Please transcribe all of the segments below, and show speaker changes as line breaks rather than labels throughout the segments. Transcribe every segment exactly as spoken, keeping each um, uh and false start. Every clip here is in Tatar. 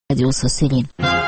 радиосы сөйлейін.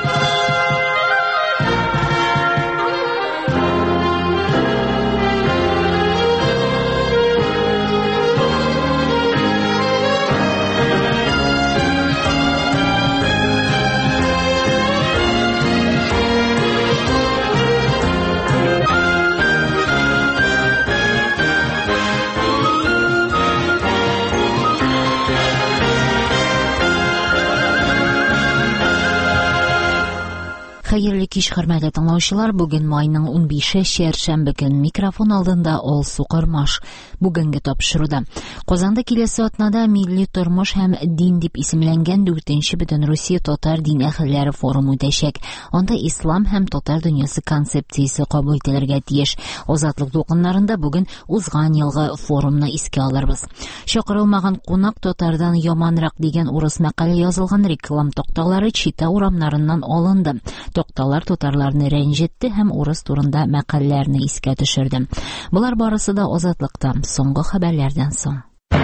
Хәерле кич, хөрмәтле тыңлаучылар. Бүген майның ун бише, чәршәмбе көн. Микрофон алдында Ол Сукырмаш. Бүгенге тапшыруда Казанда киләсе атнада милли тормыш һәм дин дип исемләнгән дүртенче бөтен Русия татар дин әһелләре форумы үтәчәк. Анда ислам һәм татар дөньясы концепциясе кабул ителергә тиеш. Азатлык дулкыннарында бүген узган елгы форумны искә алырбыз. Чакырылмаган кунак татардан яманрак дигән урыс мәкале язылган реклам такталары Чита урамнарыннан алынды. Токталар татарларны рәнҗетте һәм урыс турында мәкаләләрне искә төшерде. Булар барысы да Азатлыкта, соңгы хәбәрләрдән соң.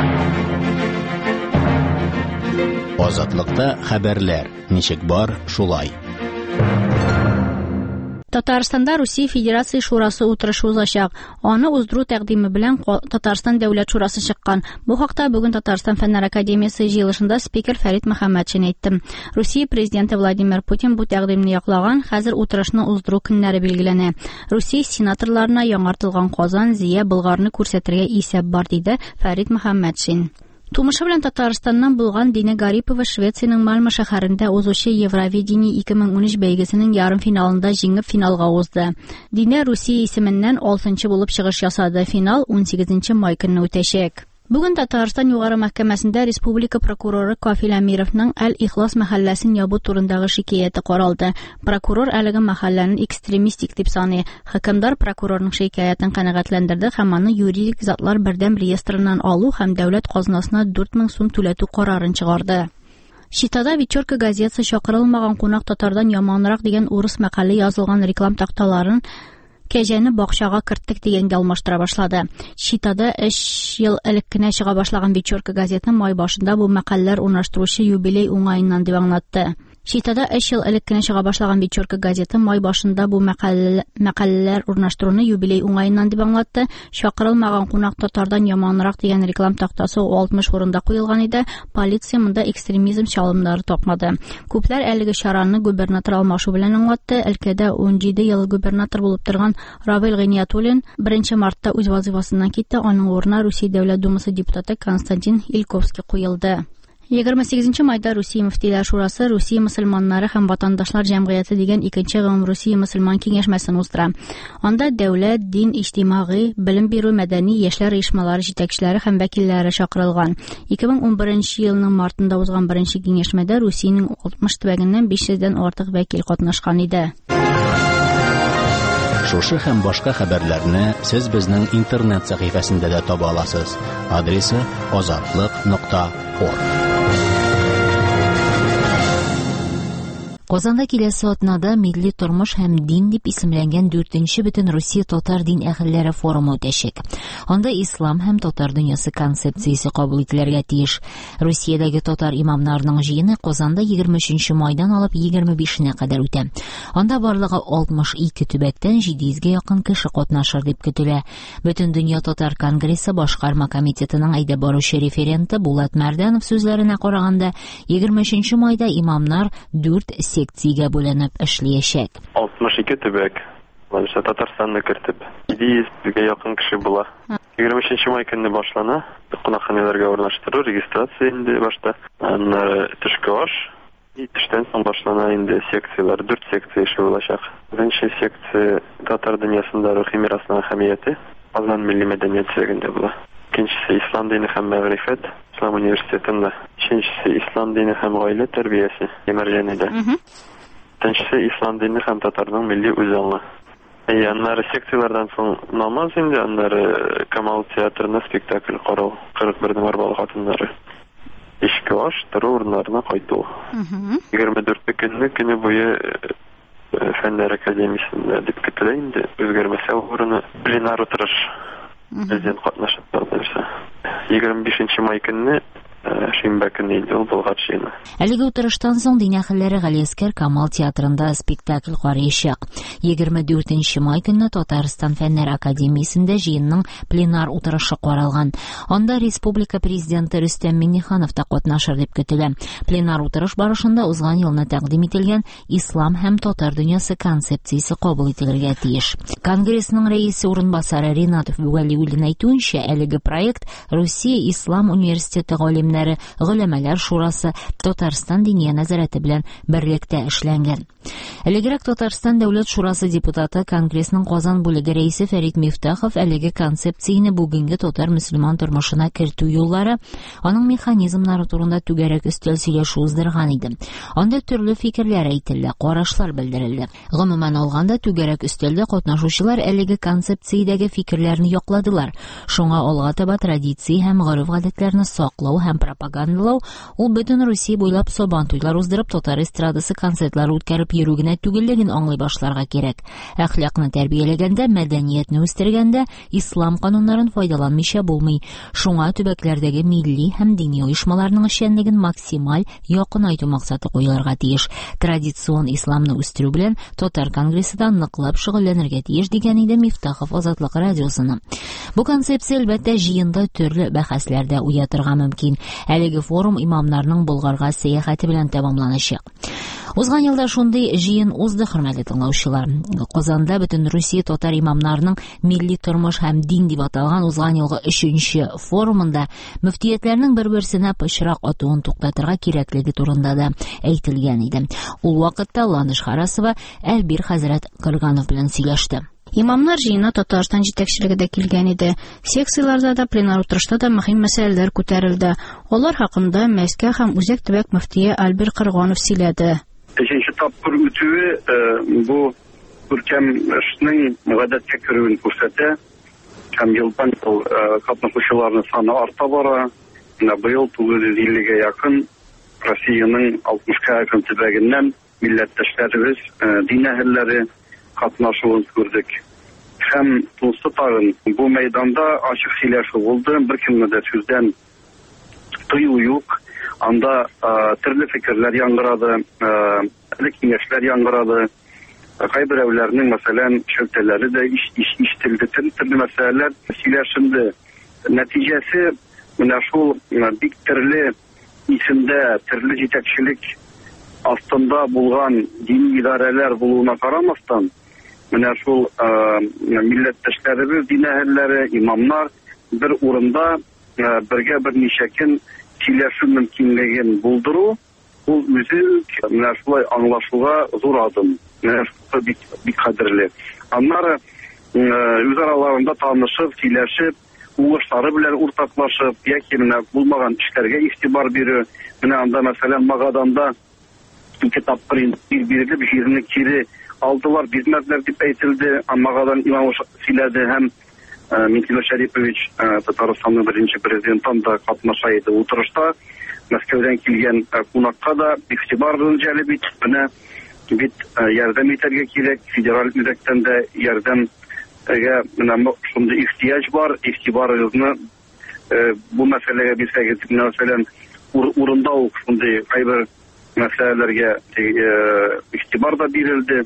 Азатлыкта хәбәрләр. Ничек бар, шулай.
Татарстанда Русия Федерация шурасы утырышы узачак. Аны уздыру тәкъдиме белән Татарстан дәүләт шурасы чыккан. Бу хакта бүген Татарстан Фәннәр академиясе җыелышында спикер Фәрит Мөхәммәтшин әйтте. Русия президенты Владимир Путин бу тәкъдимне яклаган, хәзер утырышны уздыру көннәре билгеләнә. Русия сенаторларына яңартылган Казан, Зия, Болгарны күрсәтергә исәп бар, диде Фәрит Мөхәммәтшин. Тумышы белән Татарстаннан булган Дина Гарипова Швециянең Мальма шәһәрендә узучы Евровидение ике мең унөч бәйгесенең ярым финалында җиңеп финалга узды. Дина Русия исеменнән алтынчы булып чыгыш ясады. Финал ун сигезенче май көнне үтәчәк. Бүген Татарстан югары мәхкәмәсендә республика прокуроры Кафил Әмировның Әл-Ихлас мәхәлләсен ябу турындагы шикаяте каралды. Прокурор әлеге мәхәлләне экстремистик дип саный. Хөкемдар прокурорның шикаятен канәгатьләндерде һәм аны юридик затлар бердәм реестрыннан алу һәм дәүләт казнасына дүрт мең сум түләтү карарын чыгарды. Читада Вечерка газетасы чакырылмаган кунак татардан яманрак дигән урыс мәкале язылган реклам такталарын Кәҗәне бакчага керттек дигәнгә алмаштыра башлады. Читада өч ел элек кенә чыга башлаган Вечерка газетасы май башында бу мәкаләләр урнаштыручы юбилей уңаеннан дип аңлатты. Читада өч ел элек кенә чыга башлаган Вечерка газетасы май башында бу мәкаләләр урнаштыруны юбилей уңаеннан дип аңлатты. Чакырылмаган кунак татардан яманрак дигән реклам тактасы алтмыш урында куелган иде. Полиция монда экстремизм чалымнары тапмады. Күпләр әлеге чараны губернатор алмашу белән аңлатты. Өлкәдә ун җиде ел губернатор булып торган Равил Гыйниятуллин беренче мартта үз вазифасыннан китте. Аның урынына Русия Дәүләт Думасы депутаты Константин Ильковский куелды. егерме сигезенче майда Русия мөфтиләр шурасы Русия мөселманнары һәм ватандашлар җәмгыяте дигән икенче гомум Русия мөселман киңәшмәсен уздыра. Анда дәүләт, дин, иҗтимагый, белем бирү, мәдәни, яшьләр оешмалары җитәкчеләре һәм вәкилләре чакырылган. ике мең ун беренче елның мартында узган беренче киңәшмәдә Русиянең алтмыш төбәгеннән биш йөздән артык вәкил катнашкан иде.
Шушы һәм башка хәбәрләрне сез безнең интернет сәхифәсендә дә таба аласыз. Адресы азатлык нокта орг.
Казанда киләсе атнада милли тормыш һәм дин дип исемләнгән дүртенче бөтен Русия татар дин әһелләре форумы үтәчәк. Анда ислам һәм татар дөньясы концепциясе кабул ителергә тиеш. Русиядәге татар имамнарының җыены Казанда егерме өченче майдан алып егерме бишенә кадәр үтә. Анда барлыгы алтмыш ике төбәктән җиде йөзгә якын кеше катнашыр дип көтелә. Бөтен дөнья татар конгрессы башкарма комитетының әйдә баручы референты Булат Мәрдәнов сүзләренә караганда, егерме өченче майда имамнар дүрт секциягә бүленеп эшләячәк.
алтмыш ике төбәк, Манча Татарстанны кертеп, җиде йөзгә якын кеше була. егерме өченче май көнне башлана, кунакханәләргә урнаштыру, регистрация инде башта, аннары төшке аш, и төштән соң башлана инде секциялар, дүрт секция эше булачак. Беренче секция татар дөньясында рухи мирасның әһәмияте, Казан милли мәдәният үзәгендә була. Икенчесе ислам дине һәм мәгърифәт, Ислам университетында. Өченчесе ислам дине һәм гаилә тәрбиясе, Емәрҗәнедә. Өченчесе ислам дине һәм татарның милли үзаңы. Аннары секциялардан соң намаз инде, аннары Камал театрында спектакль карау, кырык бернең арбалы хатыннары. Ишке аш, тору урыннарына кайту. егерме дүртенче көнне көне буе Фәннәр академиясендә дип көтелә инде, үзгәрмәсә урыны пленар утырыш президент катнашып торды. егерме бишенче май көнне шимбә көне иде ул Болгар җыены.
Әлеге утырыштан соң Дин әһелләре Галиәскәр Камал театрында спектакль карыячак. егерме дүртенче май көнне Татарстан Фәннәр академиясендә җыенның пленар утырышы каралган. Анда республика президенты Рөстәм Миңнеханов та катнашыр дип көтелә. Пленар утырыш барышында узган елны тәкъдим ителгән ислам һәм татар дөньясы концепциясе кабул ителергә тиеш. Конгрессның рәисе урынбасары Ринатов Вәлиуллин әйтүенчә, әлеге проект Русия Ислам университеты галимнәре, гөләмәләр шурасы, Татарстан диния нәзарәте белән берлектә эшләнгән. Элегрәк Татарстан дәүләт шурасы депутаты, Конгрессның Казан бүлеге рәисе Фәрит Мифтахов әлеге концепцияне бүгенге татар мөселман тормышына кертү юллары, аның механизмнары турында түгәрәк өстәл сөйләшү уздырган иде. Анда төрле фикерләр әйтелде, карашлар белдерелде. Гомумән алганда түгәрәк өстәлдә катнашучылар әлеге концепциядәге фикерләрне якладылар. Шуңа алга таба традиция һәм гореф-гадәтләрне саклау һәм пропагандалау, ул бөтен Русия буйлап сабан туйлар уздырып, татар эстрадасы концертлар үткәреп йөрү генә түгеллеген аңлый башларга кирәк. Әхлакны тәрбияләгәндә, мәдәниятне үстергәндә ислам кануннарын файдаланмыйча булмый. Шуңа төбәкләрдәге милли һәм дини оешмаларның эшчәнлеген максималь якынайту максаты куелырга тиеш. Традицион исламны үстерү белән татар конгрессы да ныклап шөгыльләнергә тиеш дигән иде Мифтахов Азатлык радиосына. Бу концепция әлбәттә җыенда төрле бәхәсләрдә уятырга мөмкин. Әлеге форум имамнарның Болгарга сәяхәте белән тәмамланачак. Узган елда шундый җыен узды, хөрмәтле тыңлаучылар. Казанда бөтен Русия татар имамнарының милли тормыш һәм дин дип аталган узган елгы өченче форумында мөфтиятләрнең бер-берсенә пычрак атуын туктатырга кирәклеге турында да әйтелгән иде. Ул вакытта Ланыш Харасова Әлбир хәзрәт Кырганов белән сөйләште.
Имамнар җыена Татарстан җитәкчелеге дә килгән иде. Секцияләрдә дә, пленар утырышта да мөһим мәсьәләләр күтәрелде. Алар хакында Мәскәү һәм Үзәк төбәк мөфтие Әлбир Кырганов сөйләде.
Өченче тапкыр үтүе бу күркәм эшнең гадәткә керүен күрсәтә. Һәм елдан ел катнашучыларның саны арта бара. Быел тугыз йөз иллегә якын Россиянең алтмышка якын төбәгеннән милләттәшләребез, дин әһелләре катнашуын күрдек. Һәм тунсы тагын бу мәйданда ачык сөйләшү булды, беркемне дә сүздән тыю юк. Анда төрле фикерләр яңгырады, төрле киңәшләр яңгырады. Кайберәүләрнең, мәсәлән, шелтәләре дә ишетелде, төрле мәсьәләләр сөйләшенде. Нәтиҗәсе менә шул бик төрле исемдә, төрле җитәкчелек астында булган дини идарәләр булуына карамастан, менә шул милләттәшләребез, дин әһелләре, имамнар бер урында бергә берничә көн сөйләшү мөмкинлеген булдыру, ул үзе менә шулай аңлашуга зур адым. Менә шул бик бик кадерле. Аннары үз араларында танышып, сөйләшеп, уңышлары белән уртаклашып, яки менә булмаган эшләргә игътибар бирү. Менә анда, мәсәлән, Магаданда ике тапкыр бирелеп, җирне кире алдылар, бирмәделәр дип әйтелде. Магадан имам сөйләде һәм Микаил Шәрипович, Татарстанның беренче президенты да катнаша иде утырышта. Мәскәүдән килгән кунакка да игътибарын җәлеп итеп, менә бит ярдәм итәргә кирәк, федераль үзәктән дә ярдәмгә менә шундый ихтиҗ бар, игътибарыгызны бу мәсьәләгә бирсәгез, мәсәлән, урында ук шундый кайбер мәсьәләләргә игътибар да бирелде.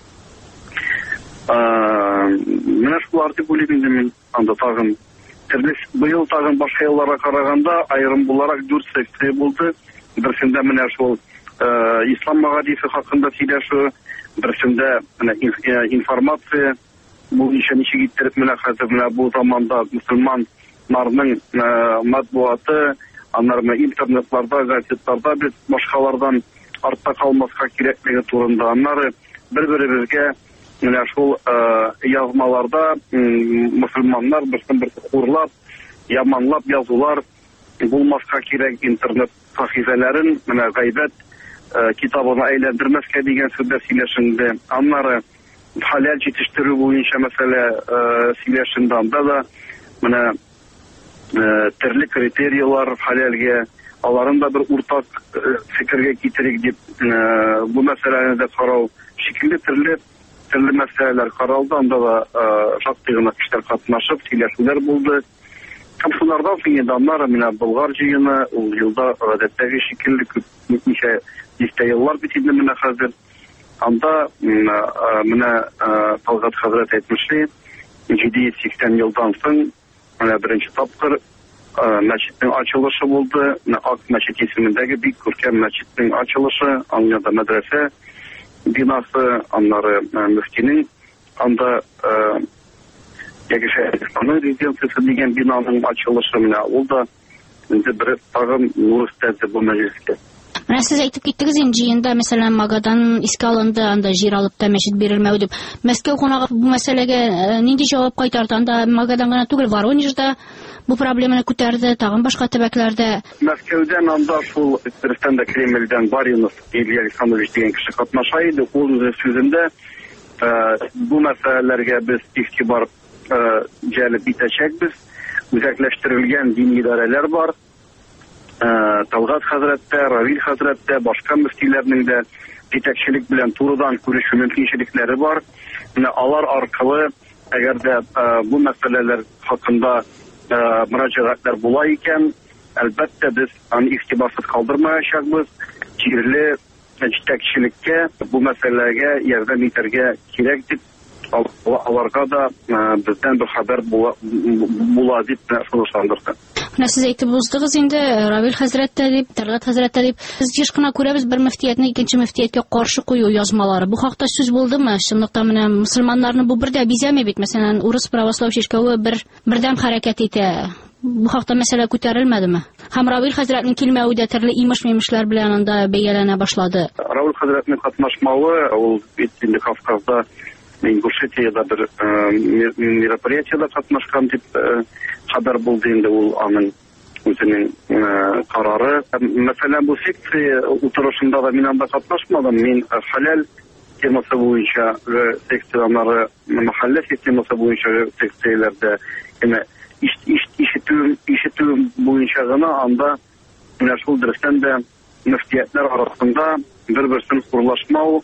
Менә шулар дип уйлыйм мин. Анда тагын төрле быел тагын башка елларга караганда аерым буларак дүрт секция булды. Берсендә менә шул ислам мәгадифе хакында сөйләшү, берсендә менә информация буенча ничек иттереп менә хәзер менә бу заманда мөселманнарның матбугаты, аннары интернетларда, газетларда без башкалардан артта калмаска кирәклеге турында, аннары бер-беребезгә менә шул язмаларда мөселманнар берсен-берсе хурлап, яманлап язулар булмаска кирәк, интернет сахифәләрен менә гайбәт китабына әйләндермәскә дигән сүзләр сөйләшенде. Аннары халал җитештерү буенча мәсьәлә сөйләшенде. Анда да менә төрле критерийлар халалгә, аларын да бер уртак фикергә китерик дип бу мәсьәләне дә карау шикелле төрле төрле мәсьәләләр каралды. Анда да шактый гына кешеләр катнашып, сөйләшүләр булды. Һәм шулардан соң инде аннары менә Болгар җыены, ул елда гадәттәге шикелле күпмечә дистә еллар бит инде менә хәзер. Анда менә Талгат хәзрәт әйтмешли, җиде йөз сиксән елдан соң менә беренче тапкыр мәчетнең ачылышы булды. Ак мәчет исемендәге бик күркәм мәчетнең ачылышы, аңында мәдрәсә бинасы, аннары мөфтинең анда Ягишә Исламның резиденциясе дигән бинаның ачылышы менә ул да инде бер тагын нур өстәде бу мәҗлескә.
Менә сез әйтеп киттегез инде җыенда, мәсәлән, Магадан искә алынды, анда җир алып та мәчет бирелмәү дип. Мәскәү кунагы бу мәсьәләгә нинди җавап кайтарды? Анда Магадан гына түгел, Воронежда бу проблеманы күтәрде, тагын башка төбәкләрдә.
Мәскәүдән анда шул Рөстәм Кремльдән Баринов Илья Александрович дигән кеше катнаша иде. Ул үз сүзендә бу мәсьәләләргә без игътибар җәлеп итәчәкбез. Үзәкләштерелгән дини идарәләр бар. Талгат хәзрәттә, Равил хәзрәттә, башка мөфтиләрнең дә җитәкчелек белән турыдан күрешү мөмкинчелекләре бар. Менә алар аркылы, әгәр дә бу мәсьәләләр хакында мөрәҗәгатьләр була икән, әлбәттә без аны игътибарсыз калдырмаячакбыз. Җирле җитәкчелеккә бу мәсьәләгә ярдәм итәргә кирәк дип, аларга да бездән бер хәбәр була дип шунышландырды.
Менә сез әйтеп уздыгыз инде, Равил хәзрәттә дип, Талгат хәзрәттә дип. Без еш кына күрәбез бер мөфтиятне икенче мөфтияткә каршы кую язмалары. Бу хакта сүз булдымы? Чынлыкта менә мусламаннарны бу бердә бизәми бит. Мәсәлән, Урыс православ шишкәве бер бердәм хәрәкәт итә. Бу хакта мәсьәлә күтәрелмәдеме? Һәм Равил хәзрәтнең килмәве дә төрле имеш-мимешләр белән анда бәяләнә башлады.
Равил хәзрәтнең катнашмавы, ул бит инде Кавказда, Ингушетиядә бер мероприятиедә катнашкан дип хәбәр булды инде, ул аның үзенең карары. Мәсәлән, бу секция утырышында да мин анда катнашмадым. Мин хәләл темасы буенча секцияләре, мәхәллә системасы буенча секцияләрдә яна ишетү ишетү буенча гына анда менә шул дөрестән дә мөфтиятләр арасында бер-берсен хурлашмау,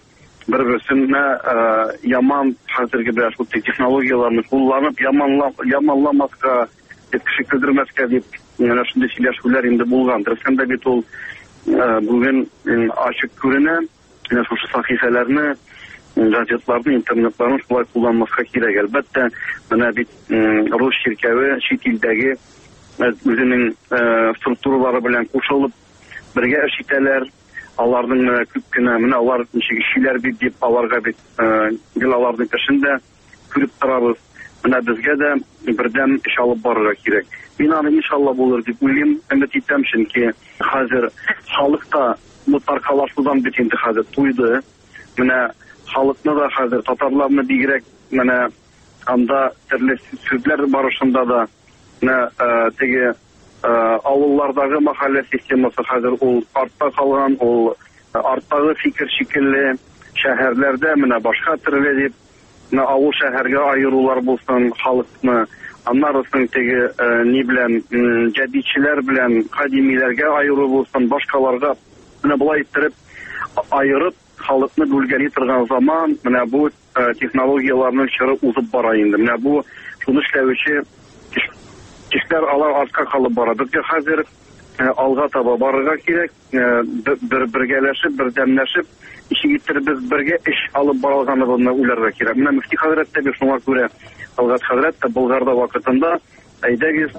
бер-берсенә яман хәзерге бер шул технологияларны кулланып яманламаска, кеше көлдермәскә дип менә шундый сөйләшүләр инде булган. Дөрестән дә бит ул бүген ачык күренә, менә шушы сахифәләрне, газетларны, интернетларны шулай кулланмаска кирәк. Әлбәттә, менә бит рус ширкәве чит илдәге үзенең структуралары белән кушылып бергә эш итәләр. Аларның күп кенә менә алар ничек эшләр бит дип аларга бит гел аларның эшендә күреп торабыз. Менә безгә дә бердәм эш алып барырга кирәк. Мин аны иншалла булыр дип уйлыйм, өмет итәм, чөнки хәзер халыкта бу таркалашудан бит инде хәзер туйды. Менә халыкны да хәзер татарларны бигрәк менә анда төрле сүзләр барышында да менә теге авыллардагы мәхәллә системасы хәзер ул артта калган, ул арттагы фикер шикелле, шәһәрләрдә менә башка төрле дип, менә авыл шәһәргә аерулар булсын халыкны, аннары соң теге ни белән җәдитчеләр белән кадимиләргә аеру булсын, башкаларга менә булай иттереп аерып халыкны бүлгәли торган заман, менә бу технологияларның чыры узып бара инде. Менә бу шуны эшләүче кешеләр алар артка калып бара. Безгә хәзер алга таба барырга кирәк, бер бергәләшеп, бердәмләшеп, ишек иттереп без бергә эш алып бара алганыбызны уйларга кирәк. Менә мөфти хәзрәт тә бит шуңа күрә, Талгат хәзрәт тә Болгарда вакытында әйдәгез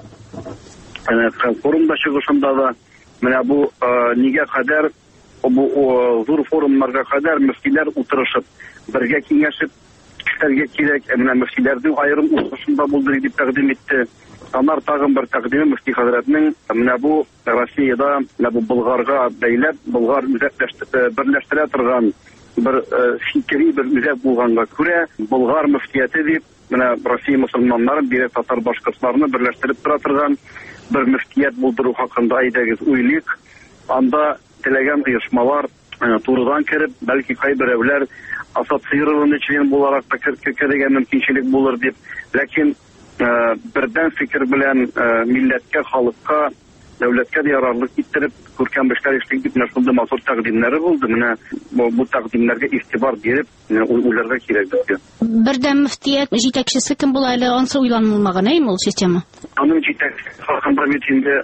форумда чыгышында да менә бу нигә кадәр бу зур форумнарга кадәр мөфтиләр утырышып, бергә киңәшеп эшләргә кирәк. Менә мөфтиләрнең аерым утырышында булды дип тәкъдим итте. Анар тагын бер тәкъдиме мөфти хәзрәтнең менә бу Россиядә, менә бу Болгарга бәйләп, Болгар берләштерә торган бер фикри бер үзәк булганга күрә, Болгар мөфтияте дип менә Россия мөселманнарын, бирә татар башкортларны берләштереп тора торган бер мөфтият булдыру хакында әйдәгез уйлыйк. Анда теләгән оешмалар турыдан кереп, бәлки кайберәүләр ассоциированный член буларак та керергә мөмкинчелек булыр дип, ләкин бердән фикер белән милләткә, халыкка дәүләткә дә ярарлык иттереп күркәм эшләр эшлик дип менә шундый матур тәкъдимнәре булды. Менә бу, бу тәкъдимнәргә игътибар биреп, уйларга кирәк безгә.
Бердәм мөфтият җитәкчесе кем була әле, ансы уйланылмаган, әйме ул система?
Аның җитәкчесе хакында бит инде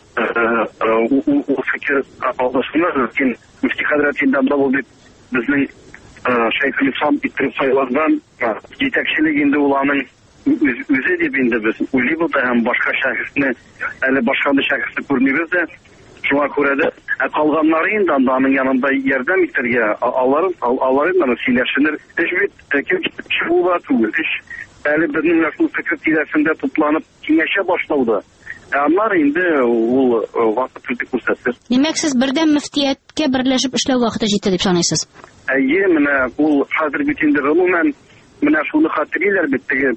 ул фикер алдашына мөмкин мөфти хәзрәтендә дә бу бит безнең Шәйх Ислам иттереп сайланган җитәкчелек инде ул аның үзе дип инде без уйлыйбыз да һәм башка шәхесне әле башка шәхесне күрмибез дә. Шуңа күрә дә калганнары инде аның янында ярдәм итәргә алар алар инде сөйләшенер. Эш бит кем чыгуга түгел. Эш әле безнең шул фикер тирәсендә тупланып киңәшә башлауда. Аннары инде ул вакыт үтеп күрсәтер.
Димәк, сез бердәм мөфтияткә берләшеп эшләү вакыты җитте дип саныйсыз?
Әйе, менә ул хәзер бит инде гомумән менә шуны хатırlayалар бит теге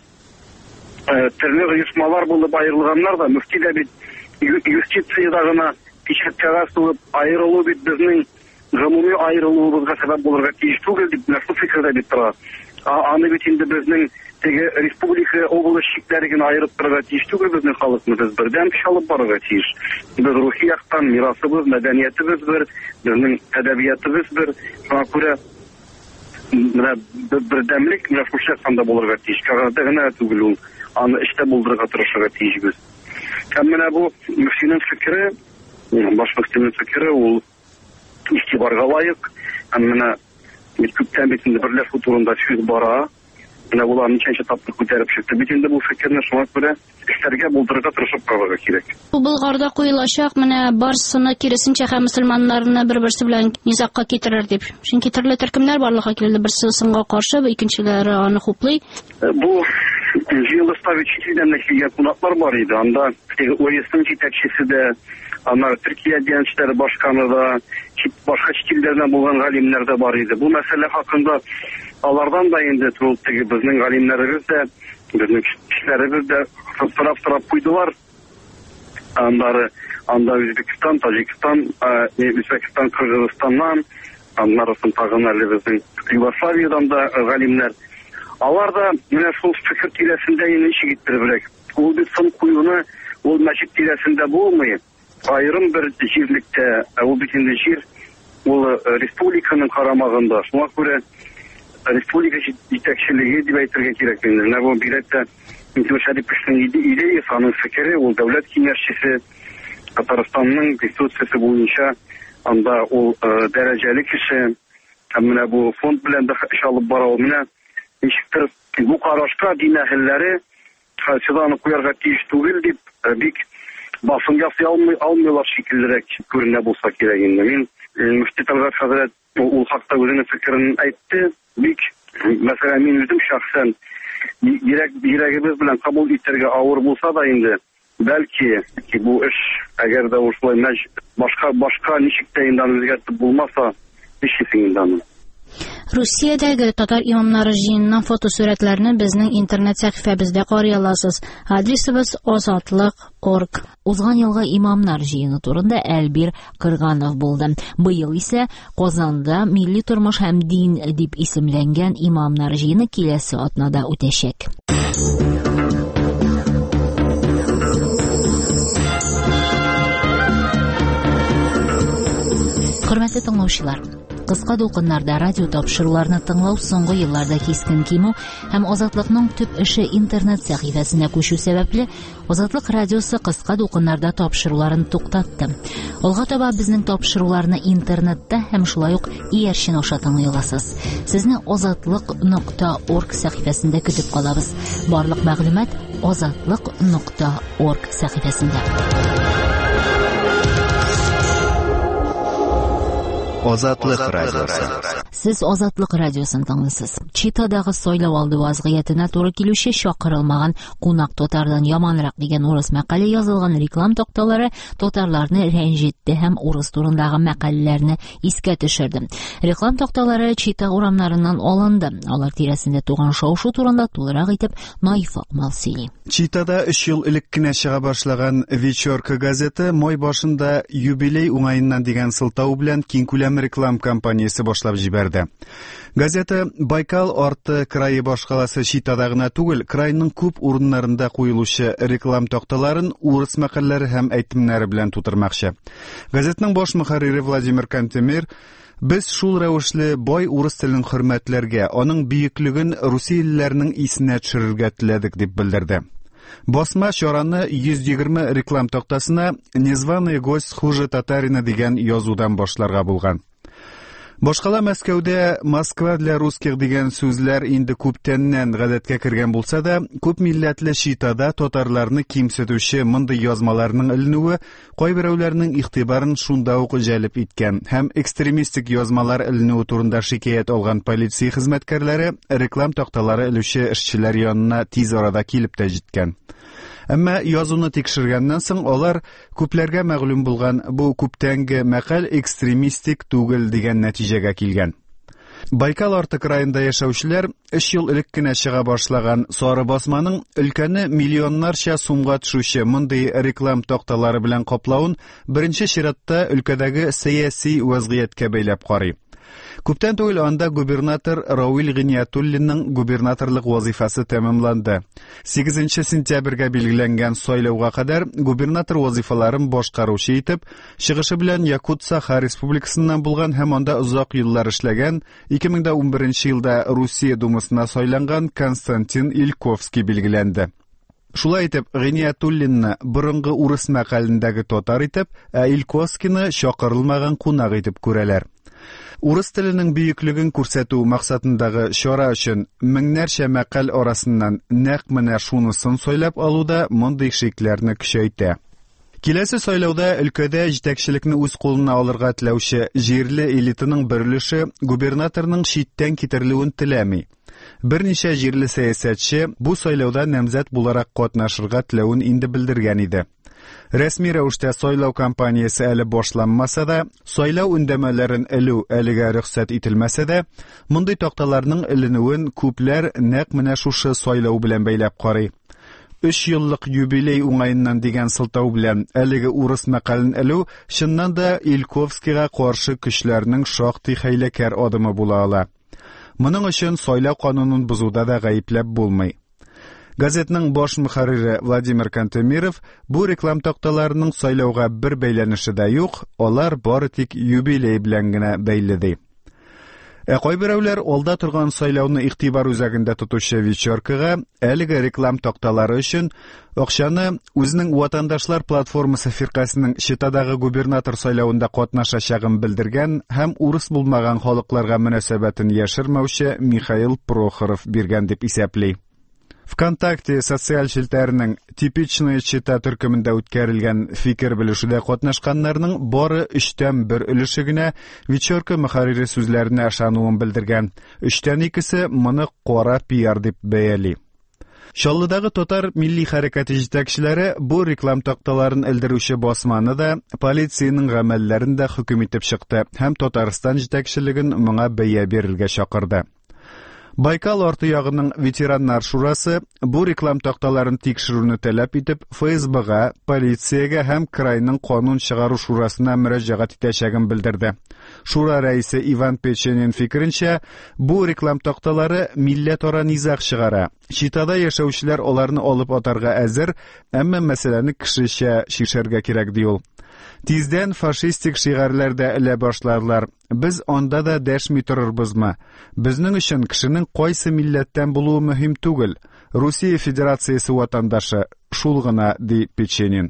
төрле оешмалар булып аерылганнар да, мөфти дә бит юстициядә гына кичәк кәгазь тулып аерылу бит безнең гомуми аерылуыбызга сәбәп булырга тиеш түгел дип менә шул фикердә бит тора. Аны бит инде безнең теге республика область чикләрен аерып торырга тиеш түгел безнең халыкны, без бердәм көч алып барырга тиеш. Без рухи яктан мирасыбыз, мәдәниятебез бер, безнең әдәбиятыбыз бер. Шуңа күрә менә бердәмлек менә шул шәхсәндә булырга тиеш. Кәгазьдә генә түгел ул, аны эштә булдырырга тырышырга тиешбез. Һәм менә бу мөфтинең фикере, баш мөфтинең фикере ул игътибарга лаек. Һәм менә күптән бит инде берләшү турында сүз бара. Менә улар ничәнче тапкыр күтәреп чыкты. Бит инде бу фикерне шуңа күрә эшләргә булдырырга тырышып карарга кирәк.
Бу Болгарда куелачак, менә барсыны киресенчә һәм мөселманнарны бер-берсе белән низакка китерер дип. Чөнки төрле төркемнәр барлыкка килде, берсе сынга каршы, икенчеләре аны хуплый.
Бу җыелышта ветчиләрдән килгән кунаклар бар иде. Анда теге ОЕСның җитәкчесе дә, аны Төркия дигәнчеләре башканы да, башка читләрдән булган галимнәр дә бар иде. Бу мәсьәлә хакында алардан да инде ул теге безнең галимнәребез дә, безнең кешеләребез дә сорап-сорап куйдылар. Аннары анда Үзбекстан, Таҗикстан, Үзбекстан, Кыргызстаннан, аннары тагын әле безнең Югославиядән да галимнәр. Алар да менә шул фикер тирәсендә ничек иттеребрәк. Ул бит сон куюны ул мәчет тирәсендә булмый. Айрым бер җирлектә, ул бит инде җир ул республиканың карамагында. Шуңа күрә республика җитәкчелеге дип әйтергә кирәк инде. Менә бу биләттә Миңтимер Шәриповның идеясе, аның фикере, ул дәүләт киңәшчесе, Татарстанның конституциясе буенча анда ул дәрәҗәле кеше. Һәм менә бу фонд белән дә эш алып бара. Ул менә ничектер бу карашка дин әһелләре хәлсезаны куярга тиеш түгел дип бик басым ясый алмый алмыйлар шикеллерәк күренә булса кирәк инде. Мин мөфти Талгат хәзрәт ул хакта үзенең фикерен әйтте. Бик мәсәлән мин үзем шәхсән йөрәк йөрәгебез белән кабул итәргә авыр булса да инде бәлки бу эш әгәр дә ушулай мәҗ башка башка ничек тә инде үзгәртеп булмаса эшлисең инде аны.
Русиядәге татар имамнары җыенынан фотосурәтләрне безнең интернет сәхифәбездә карый аласыз. Адресыбыз озатлык точка орг.
Узган елга имамнар җыены турында Әлбир Кырганов булды. Быел исә Казанда Милли тормыш һәм дин дип исемләнгән имамнар җыены киләсе атнада үтәчәк. Хөрмәтле тыңлаучылар, кыска дулкыннарда радио тапшыруларны тыңлау соңгы елларда кискен кимү һәм Азатлыкның төп эше интернет сәхифәсенә күчү сәбәпле Азатлык радиосы кыска дулкыннарда тапшыруларын туктатты. Алга таба безнең тапшыруларны интернетта һәм шулай ук иярчен аша тыңлый аласыз. Сезне азатлык точка орг сәхифәсендә көтеп калабыз. Барлык мәгълүмат азатлык точка орг сәхифәсендә.
Азатлык радиосы.
Сез Азатлык радиосын тыңлыйсыз. Читадагы сайлау алды вазгыятына туры килүче чакырылмаган кунак тотардан яманрак дигән урыс мәкале язылган реклам токталары тотарларны рәнҗетте һәм урыс турындагы мәкаләләрне искә төшерде. Реклам токталары Чита урамнарыннан алынды. Алар тирәсендә туган шау-шу турында тулырак итеп Наиф Акмал сөйли.
Читада өч ел элек кенә чыга башлаган Вечерка газеты май башында юбилей уңаеннан дигән сылтау белән киң күләм һәм реклам компаниясе башлап җибәрде. Газета Байкал арты крае башкаласы Читада гына түгел, крайның күп урыннарында куелучы реклам такталарын урыс мәкалләре һәм әйтемнәре белән тутырмакчы. Газетаның баш мөхәррире Владимир Кантемир: "Без шул рәвешле бай урыс телен хөрмәтләргә, аның бөеклеген русиялеләрнең исенә төшерергә теләдек", дип белдерде. Басма чараны йөз егерме реклам тактасына "Незваный гость хуже татарина" дигән язудан башларга булган. Башкала Мәскәүдә "Москва для русских" дигән сүзләр инде күптәннән гадәткә кергән булса да, күп милләтле Читада татарларны кимсетүче мондый язмаларның эленүе кайберәүләрнең игътибарын шунда ук җәлеп иткән һәм экстремистик язмалар эленүе турында шикаят алган полиция хезмәткәрләре реклам такталары элүче эшчеләр янына тиз арада килеп тә җиткән. Әмма язуны тикшергәннән соң алар күпләргә мәгълүм булган бу күптәнге мәкаль экстремистик түгел дигән нәтиҗәгә килгән. Байкал арты краенда яшәүчеләр өч ел элек кенә чыга башлаган сары басманың өлкәне миллионнарча сумга төшүче мондый реклам такталары белән каплавын беренче чиратта өлкәдәге сәяси вазгыятькә бәйләп карый. Күптән түгел анда губернатор Рауил Гыниятуллинның губернаторлык вазифасы тәмамланды. сигезенче сентябрьгә билгеләнгән сайлауга кадәр губернатор вазифаларын башкаручы итеп, чыгышы белән Якут-Саха республикасыннан булган һәм анда озак еллар эшләгән, ике мең унберенче елда Русия думасына сайланган Константин Ильковский билгеләнде. Шулай итеп, Гыниятуллинны борынгы урыс мәкалендәге татар итеп, ә Ильковскийны чакырылмаган кунак итеп күрәләр. Урыс теленең бөеклеген күрсәтү максатындагы чара өчен меңнәрчә мәкаль арасыннан нәкъ менә шунысын сайлап алуда мондый шикләрне көчәйтә. Киләсе сайлауда өлкәдә җитәкчелекне үз кулына алырга теләүче җирле элитаның берлеше губернаторның читтән китерелүен теләми. Берничә җирле сәясәтче бу сайлауда намзәт буларак катнашырга теләвен инде белдергән иде. Рәсми рәвештә сайлау кампаниясе әле башланмаса да, сайлау үндәмәләрен элү әлегә рөхсәт ителмәсә дә, мондый такталарның эленүен күпләр нәкъ менә шушы сайлау белән бәйләп карый. Өч еллык юбилей уңаеннан дигән сылтау белән әлеге урыс мәкален элү чыннан да Ильковскийга каршы көчләрнең шактый хәйләкәр адымы була ала. Моның өчен сайлау канунын бузуда да гаепләп булмый. Газетаның баш мөхәррире Владимир Кантемиров бу реклам такталарының сайлауга бер бәйләнеше дә юк, алар бары тик юбилей белән генә бәйле ди. Ә кайберәүләр алда торган сайлауны игътибар үзәгендә тотучы вечеркага әлеге реклам такталары өчен акчаны үзенең ватандашлар платформасы фиркасының Читадагы губернатор сайлауында катнашачагын белдергән һәм урыс булмаган халыкларга мөнәсәбәтен яшермәүче Михаил Прохоров биргән дип исәпли. ВКонтакте социаль челтәренең типичный Чита төркемендә үткәрелгән фикер белешүдә катнашканнарның бары өчтән бер өлеше генә вечерка мөхәррире сүзләренә ышануын белдергән. Өчтән икесе моны кара пиар дип бәяли. Чаллыдагы татар милли хәрәкәте җитәкчеләре бу реклам такталарын элдерүче басманы да, полициянең гамәлләрен дә хөкем итеп чыкты һәм Татарстан җитәкчелеген моңа бәя бирергә чакырды. Байкал арты ягының ветераннар шурасы бу реклам такталарын тикшерүне таләп итеп ФСБга, полициягә һәм крайның канун чыгару шурасына мөрәҗәгать итәчәген белдерде. Шура рәисе Иван Печенин фикеренчә, бу реклам такталары милләтара низаг чыгара. Читада яшәүчеләр аларны алып атарга әзер, әмма мәсьәләне кешечә шишәргә кирәк ди ул. Тиздән фашистик шигарләр дә элә башларлар. Без анда да дәшми торырбызмы? Безнең өчен кешенең кайсы милләттән булуы мөһим түгел. Русия Федерациясе ватандашы шул гына, ди Печенин.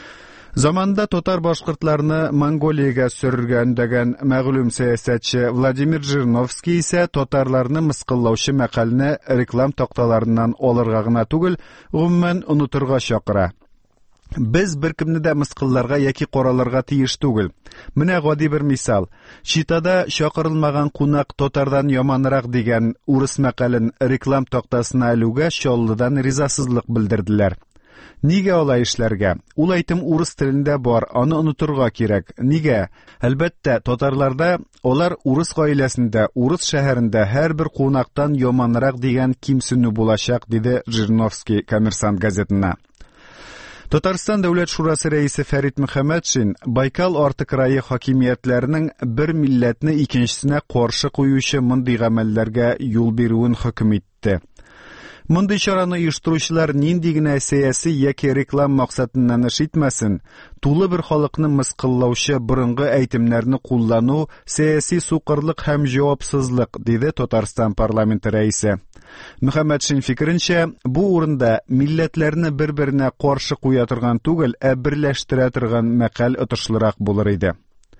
Заманда татар башкортларны Монголиягә сөрергә өндәгән мәгълүм сәясәтче Владимир Жириновский исә татарларны мыскыллаучы мәкалне реклам такталарыннан алырга гына түгел, гомумән онытырга чакыра. Без беркемне дә мыскылларга яки караларга тиеш түгел. Менә гади бер мисал. Читада чакырылмаган кунак татардан яманрак дигән урыс мәкален реклам тактасына элүгә Чаллыдан ризасызлык белдерделәр. Нигә алай эшләргә? Ул әйтем урыс телендә бар, аны онытырга кирәк. Нигә? Әлбәттә, татарларда алар урыс гаиләсендә, урыс шәһәрендә һәрбер кунактан яманрак дигән кимсенү булачак, диде Жириновский Коммерсант газетына. Татарстан дәүләт шурасы рәисе Фәрит Мөхәммәтшин Байкал арты крае хакимиятләренең бер милләтне икенчесенә каршы куючы мондый гамәлләргә юл бирүен хөкем итте. Мондый чараны оештыручылар нинди генә сәяси яки реклам максатыннан эш итмәсен, тулы бер халыкны мыскыллаучы борынгы әйтемнәрне куллану сәяси сукырлык һәм җавапсызлык, диде Татарстан парламенты рәисе. Мөхәммәтшин фикеренчә, бу урында милләтләрне бер-беренә каршы куя торган түгел, ә берләштерә торган мәкаль отышлырак булыр иде.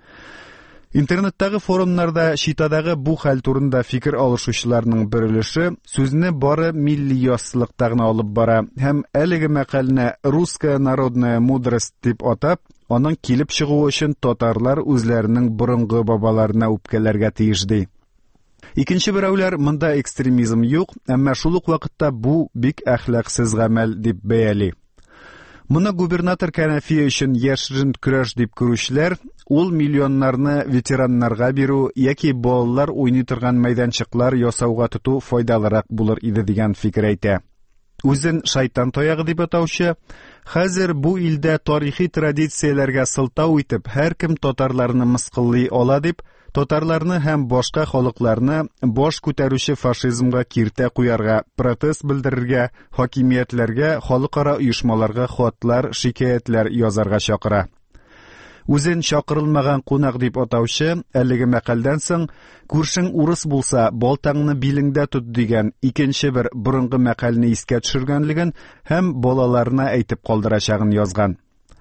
Интернеттагы форумнарда шитадагы бу хәл турында фикер алышучыларның бер өлеше сүзне бары милли яссылыкта гына алып бара һәм әлеге мәкальне «Русская народная мудрость» дип атап, аның килеп чыгуы өчен татарлар үзләренең борынгы бабаларына үпкәләргә тиеш ди. Икенче берәүләр монда экстремизм юк, әмма шул ук вакытта бу бик әхлаксыз гамәл дип бәяли. Моны губернатор Кәнәфи өчен яшерен көрәш дип күрүчеләр, ул миллионнарны ветераннарга бирү яки балалар уйный торган мәйданчыклар ясауга тоту файдалырак булыр иде дигән фикер әйтә. Үзен шайтан таягы дип атаучы, хәзер бу илдә тарихи традицияләргә сылтау итеп, һәркем татарларны мыскыллый ала дип, татарларны һәм башка халыкларны баш күтәрүче фашизмга киртә куярга, протест белдерергә, хакимиятләргә, халыкара оешмаларга хатлар, шикаятләр язарга чакыра. Үзен чакырылмаган кунак дип атаучы, әлеге мәкалдән соң күршең урыс булса, балтаңны билеңдә тот дигән икенче бер борынгы мәкальне искә төшергәнлеген һәм балаларына әйтеп калдырачагын язган.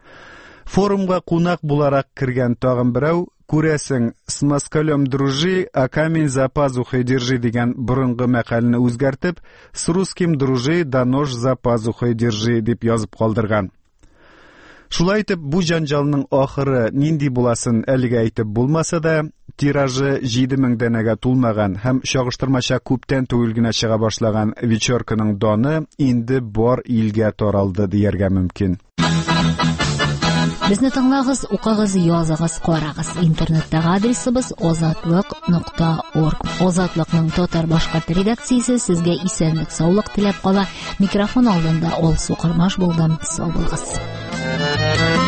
Форумга кунак буларак кергән тагын берәү, күрәсең, «С москалем дружи, а камень за пазухой держи» дигән борынгы мәкальне үзгәртеп, «С русским дружи, да нож за пазухой держи» дип язып калдырган. Шулай итеп, бу җанҗалның ахыры нинди буласын әлегә әйтеп булмаса да, тиражы җиде мең данәгә тулмаган һәм чагыштырмача күптән түгел генә чыга башлаган вечерканың даны инде бар илгә таралды дияргә мөмкин.
Безне тыңлагыз, укыгыз, языгыз, карагыз. Интернеттагы адресыбыз озатлык нокта орг. Озатлыкның татар башкорт редакциясе сезгә исәнлек, саулык теләп кала. Микрофон алдында Алсу Кырмаш булдым. Сау булыгыз.